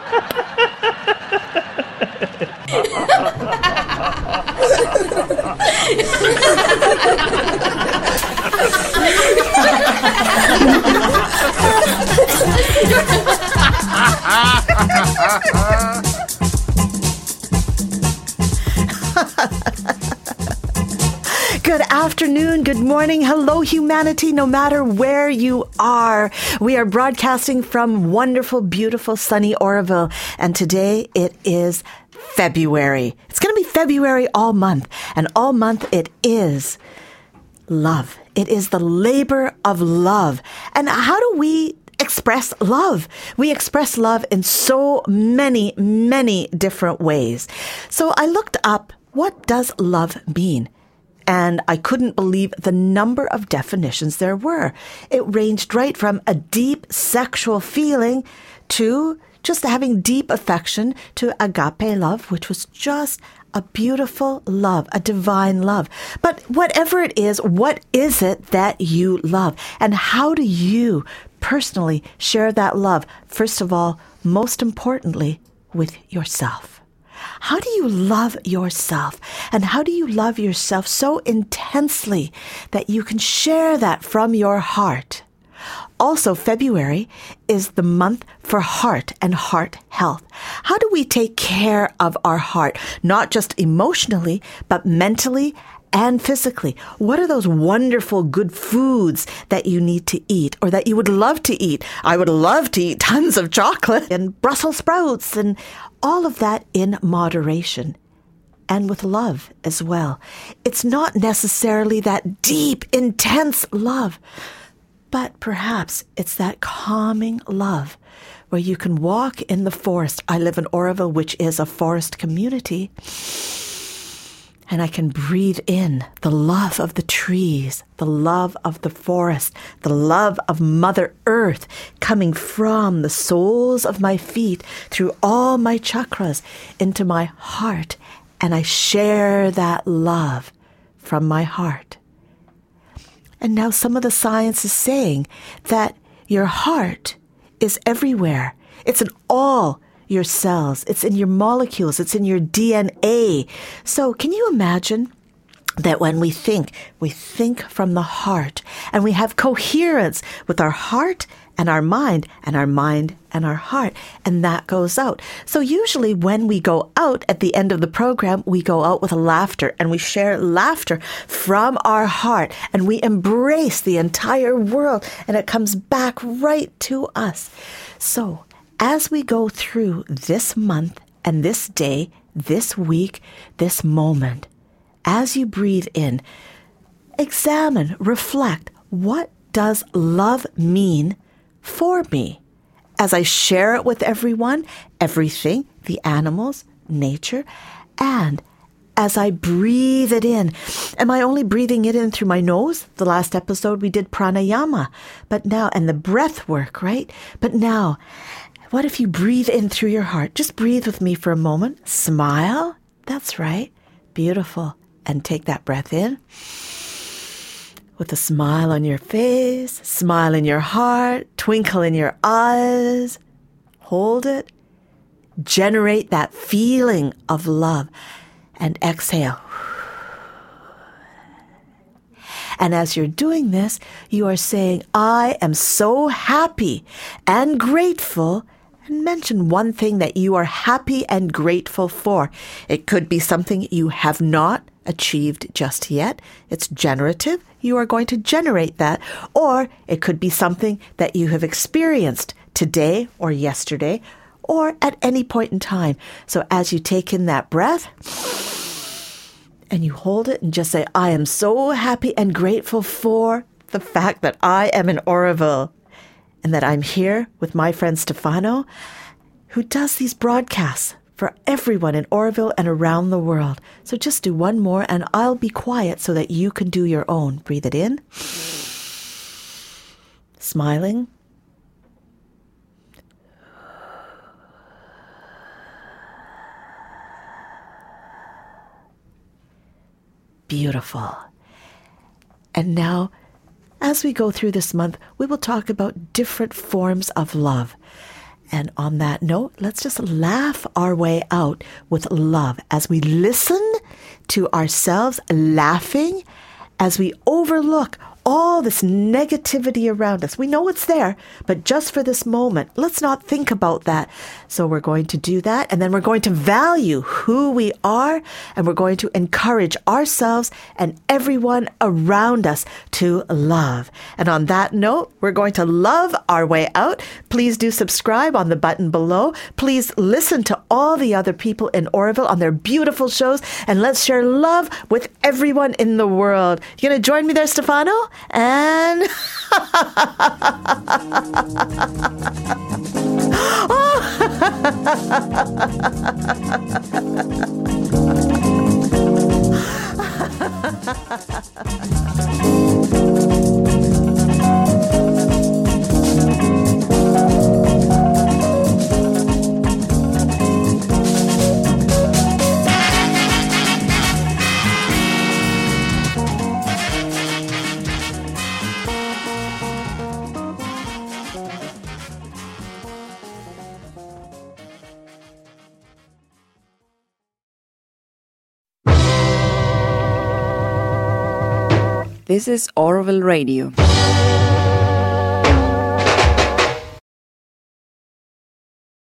Good afternoon, good morning, hello humanity, no matter where you are. We are broadcasting from wonderful, beautiful, sunny Oroville, and today it is February. It's going to be February all month, and all month it is love. It is the labor of love. And how do we express love? We express love in so many, many different ways. So I looked up, what does love mean? And I couldn't believe the number of definitions there were. It ranged right from a deep sexual feeling to just having deep affection to agape love, which was just a beautiful love, a divine love. But whatever it is, what is it that you love? And how do you personally share that love? First of all, most importantly, with yourself. How do you love yourself? And how do you love yourself so intensely that you can share that from your heart? Also, February is the month for heart and heart health. How do we take care of our heart, not just emotionally, but mentally and physically? What are those wonderful good foods that you need to eat or that you would love to eat? I would love to eat tons of chocolate and Brussels sprouts and all of that in moderation and with love as well. It's not necessarily that deep, intense love, but perhaps it's that calming love where you can walk in the forest. I live in Oroville, which is a forest community, and I can breathe in the love of the trees, the love of the forest, the love of Mother Earth coming from the soles of my feet through all my chakras into my heart. And I share that love from my heart. And now some of the science is saying that your heart is everywhere. It's in all your cells. It's in your molecules. It's in your DNA. So can you imagine that when we think from the heart, and we have coherence with our heart and our mind and our mind and our heart, and that goes out. So usually when we go out at the end of the program, we go out with laughter, and we share laughter from our heart, and we embrace the entire world, and it comes back right to us. So as we go through this month and this day, this week, this moment, as you breathe in, examine, reflect, what does love mean for me? As I share it with everyone, everything, the animals, nature, and as I breathe it in, am I only breathing it in through my nose? The last episode we did pranayama, but now, and the breath work, right? But now, what if you breathe in through your heart? Just breathe with me for a moment. Smile. That's right. Beautiful. And take that breath in with a smile on your face, smile in your heart, twinkle in your eyes. Hold it. Generate that feeling of love and exhale. And as you're doing this, you are saying, I am so happy and grateful. And mention one thing that you are happy and grateful for. It could be something you have not achieved just yet. It's generative. You are going to generate that. Or it could be something that you have experienced today or yesterday or at any point in time. So as you take in that breath and you hold it and just say, I am so happy and grateful for the fact that I am in Oroville. And that I'm here with my friend Stefano, who does these broadcasts for everyone in Oroville and around the world. So just do one more and I'll be quiet so that you can do your own. Breathe it in. Smiling. Beautiful. And now, as we go through this month, we will talk about different forms of love. And on that note, let's just laugh our way out with love as we listen to ourselves laughing, as we overlook all this negativity around us. We know it's there, but just for this moment, let's not think about that. So we're going to do that, and then we're going to value who we are, and we're going to encourage ourselves and everyone around us to love. And on that note, we're going to love our way out. Please do subscribe on the button below. Please listen to all the other people in Oroville on their beautiful shows, and let's share love with everyone in the world. You going to join me there, Stefano? And This is Oroville Radio.